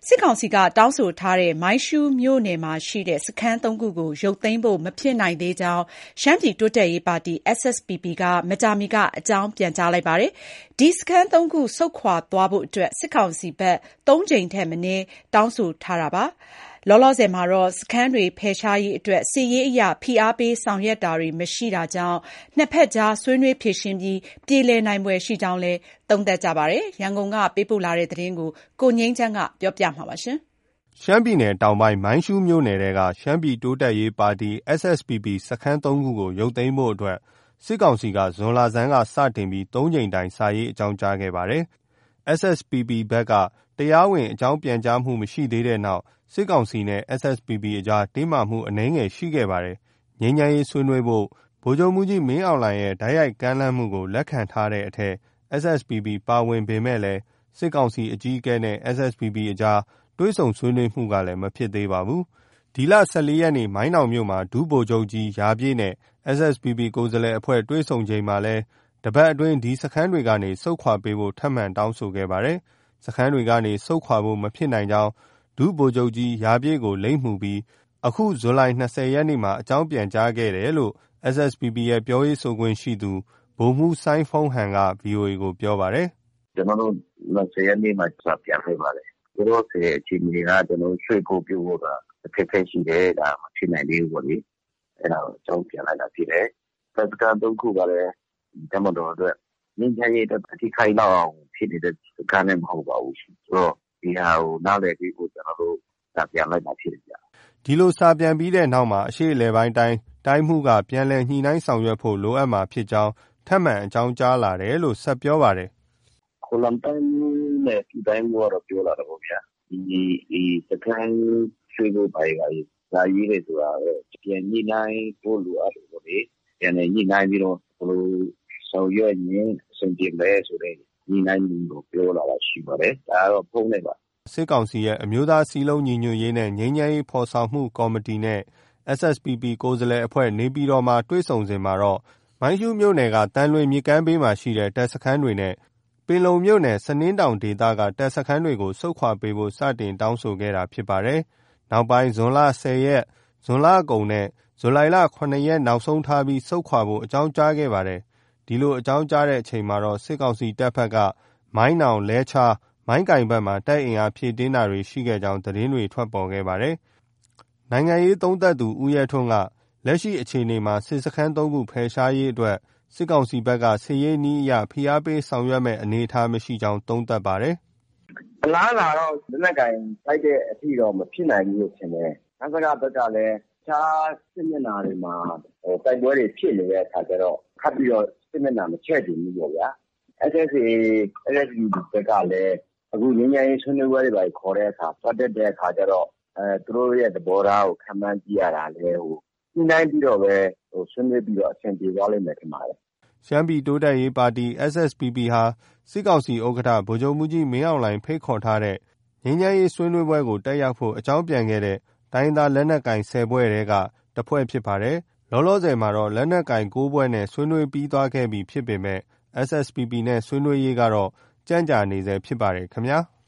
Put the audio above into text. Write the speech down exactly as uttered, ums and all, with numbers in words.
စစ်ကောင်စီကတောင်းဆိုထားတဲ့မိုင်းရှူးမြို့နယ်မှာရှိတဲ့စခန်းသုံးခုကိုရုပ်သိမ်းဖို့မဖြစ်နိုင်သေးကြောင်းရှမ်းပြည်တိုးတက်ရေးပါတီ S S P P ကမကြာမီကအကြောင်းပြန်ကြားလိုက်ပါတယ်။ဒီစခန်းသုံးခုဆုတ်ခွာသွားဖို့အတွက်စစ်ကောင်စီဘက်သုံးကြိမ်ထက်မနည်းတောင်းဆိုထားတာပါ။လောလောဆယ်မှာတော့စခန်းတွေဖယ်ရှားရေးအတွက်စစ်ရေးအရဖိအားပေးဆောင်ရွက်တာတွေမရှိတာကြောင့်နှစ်ဖက်ကြားဆွေးနွေးဖြေရှင်းပြီးပြေလည်နိုင်ဖွယ်ရှိကြောင်းလည်းသုံးသပ်ကြပါတယ်။ရန်ကုန်ကပေးပို့လာတဲ့သတင်းကိုကိုငြိမ်းချမ်းကပြောပြမှာပါ။ရှမ်းပြည်နယ်တောင်ပိုင်းမိုင်းရှူးမြို့နယ်ထဲကရှမ်းပြည်တိုးတက်ရေးပါတီ S S P P စခန်းသုံးခုကိုရုပ်သိမ်းဖို့အတွက်စစ်ကောင်စီကဇွန်လဆန်းကစတင်ပြီးသုံးကြိမ်တိုင်စာရေးအကြောင်းကြားခဲ့ပါတယ်။ S S P P ဘက်ကတရားဝင်အကြောင်းပြန်ကြားမှုမရှိသေးတဲ့နောက်စစ်ကောင်စီနဲ့ S S P P အကြားတင်းမာမှုအနည်းငယ်ရှိခဲ့ပါတယ်။ ငြိမ်းချမ်းရေးဆွေးနွေးဖို့ဗိုလ်ချုပ်မှူးကြီးမင်းအောင်လှိုင်ရဲ့တိုက်ရိုက်ကမ်းလှမ်းမှုကိုလက်ခံထားတဲ့အထက် S S P P ပါဝင်ပေမဲ့လည်းစစ်ကောင်စီအကြီးအကဲနဲ့ S S P P အကြားတွေ့ဆုံဆွေးနွေးမှုကလည်းမဖြစ်သေးပါဘူး။ ဒီလ ၁၄ ရက်နေ့မိုင်းနောင်မြို့မှာဒုဗိုလ်ချုပ်ကြီးရာပြည့်နဲ့ S S P P ကိုယ်စားလှယ်အဖွဲ့တွေ့ဆုံချိန်မှာလည်းတပတ်အတွင်းဒီစခန်းတွေကနေဆုတ်ခွာပေးဖို့ထပ်မံတောင်းဆိုခဲ့ပါတယ်။ စခန်းတွေကနေဆုတ်ခွာဖို့မဖြစ်နိုင်ကြောင်းဒုဗိုလ်ချုပ်ကြီးရာပြည့်ကိုလိပ်မူပြီးအခုဇူလိုင်၂၀ ရက်နေ့မှာအကြောင်းပြန်ကြားခဲ့တယ်လို့ S S P P ရဲ့ပြောရေးဆိုခွင့်ရှိသူဗိုလ်မှူးစိုင်းဖုန်းဟန်က ဗွီအိုအေကိုပြောပါတယ်။ “ကျနော်တို့၂၀ ရက်နေ့မှာစာပြန်ခဲ့ပါတယ်။ လောလောဆယ်အခြေအနေကကျနော်တို့ရွှေ့ဖို့ပြုဖို့ကအခက်အခဲရှိတယ်။ ဒါမဖြစ်နိုင်သေးဘူးပေါ့လေ။ အဲဒါကိုအကြောင်းပြန်လိုက်တာဖြစ်တယ်။ တပ်စခန်းသုံးခုကလည်းတပ်မတော်အတွက်ငြိမ်းချမ်းရေးအတွက်အထိခိုက်လောက်အောင်ဖြစ်နေတဲ့စခန်းလည်းမဟုတ်ပါဘူး။ ဆိုတော့ဒီဟာကိုနားလည်ပေးဖို့ကျနော်တို့စာပြန်လိုက်တာဖြစ်တယ်ဗျ။ ” ဒီလိုစာပြန်ပြီးတဲ့နောက်မှာအရှေ့အလယ်ပိုင်းတိုင်းတိုင်းမှူးကပြန်လည်ညှိနှိုင်းဆောင်ရွက်ဖို့လိုအပ်မှာဖြစ်ကြောင်းထပ်မံအကြောင်းကြားလာတယ်လို့ဆက်ပြောပါတယ်။ “ခိုလမ်တိုင်းမှူးနဲ့ဒုတိုင်းမှူးကတော့ပြောလာတာပေါ့ဗျာ။ ဒီဒီစခန်းရွှေ့ဖို့ဘာတွေစာရေးတယ်ဆိုတာပြန်ညှိနှိုင်းဖို့လိုအပ်တယ်ပေါ့လေ။ ပြန်လည်ညှိနှိုင်းပြီးတော့ဘယ်လိုဆောင်ရွက်ရင်အဆင်ပြေမလဲဆိုတဲ့ညှိနှိုင်းမှုကိုပြောလာတာရှိပါတယ်။ ဒါကတော့ဖုန်းနဲ့ပါ။ ” စစ်ကောင်စီရဲ့အမျိုးသားစည်းလုံးညီညွတ်ရေးနဲ့ငြိမ်းချမ်းရေးဖော်ဆောင်မှုကော်မတီနဲ့ S S P P ကိုယ်စားလှယ်အဖွဲ့နေပြည်တော်မှာတွေ့ဆုံစဉ်မှာတော့မိုင်းရှူးမြို့နယ်ကသံလွင်မြစ်ကမ်းဘေးမှာရှိတဲ့တပ်စခန်းတွေနဲ့ပင်လုံမြို့နယ်စနင်းတောင်ဒေသကတပ်စခန်းတွေကိုဆုတ်ခွာပေးဖို့စတင်တောင်းဆိုခဲ့တာဖြစ်ပါတယ်။ နောက်ပိုင်းဇွန်လ ၁၀ ရက်၊ ဇွန်လကုန်နဲ့ဇူလိုင် ၇ ရက်နောက်ဆုံးထားပြီးဆုတ်ခွာဖို့အကြောင်းကြားခဲ့ပါတယ်။ ဒီလိုအကြောင်းကြားချိန်မှာတော့စစ်ကောင်စီတပ်ဘက်ကမိုင်းနောင်၊ လဲချား၊ မိုင်းကိုင်ဘက်မှာတပ်အင်အားဖြည့်တင်းတာတွေရှိခဲ့ကြောင်းသတင်းတွေထွက်ပေါ်ခဲ့ပါတယ်။ နိုင်ငံရေးသုံးသပ်သူဦးရဲထွန်းကလက်ရှိအခြေအနေမှာစစ်စခန်းသုံးခုဖယ်ရှားရေးအတွက်စစ်ကောင်စီဘက်ကစစ်ရေးနည်းအရဖိအားပေးဆောင်ရွက်မယ့်အနေအထားမရှိကြောင်းသုံးသပ်ပါတယ်။ “အလားအလာတော့လက်နက်ကိုင်တိုက်တဲ့အထိတော့မဖြစ်နိုင်ဘူးလို့ထင်တယ်။ နစကဘက်ကလည်းတခြားစစ်မျက်နှာတွေမှာတိုက်ပွဲတွေဖြစ်နေတဲ့အခါကျတော့ထပ်ပြီးတော့စစ်မျက်နှာမချဲ့ချင်ဘူးပေါ့ဗျာ။ S S A ၊ S S P P ဘက်ကလည်းအခုငြိမ်းချမ်းရေးဆွေးနွေးပွဲတွေဘာတွေခေါ်တဲ့အခါသွားတက်တဲ့အခါကျတော့အဲသူတို့ရဲ့သဘောထားကိုခန့်မှန်းကြည့်ရတာလည်းဟိုညှိနှိုင်းပြီးတော့ပဲဟိုဆွေးနွေးပြီးတော့အဆင်ပြေသွားလိမ့်မယ်ထင်ပါတယ်။ ” ရှမ်းပြည်တိုးတက်ရေးပါတီ S S P P ဟာစစ်ကောင်စီဥက္ကဋ္ဌဗိုလ်ချုပ်မှူးကြီးမင်းအောင်လှိုင်ဖိတ်ခေါ်ထားတဲ့ငြိမ်းချမ်းရေးဆွေးနွေးပွဲကိုတက်ရောက်ဖို့အကြောင်းပြန်ခဲ့တဲ့တိုင်းရင်းသားလက်နက်ကိုင်၁၀ဖွဲ့ထဲကတဖွဲ့ဖြစ်ပါတယ်။ လောလောဆယ်မှာတော့လက်နက်ကိုင်၉ဖွဲ့နဲ့ဆွေးနွေးပြီးသွားခဲ့ပြီဖြစ်ပေမဲ့ S S P P နဲ့ဆွေးနွေးရေးကတော့ကြန့်ကြာနေဆဲဖြစ်ပါတယ်ခင်ဗျာ။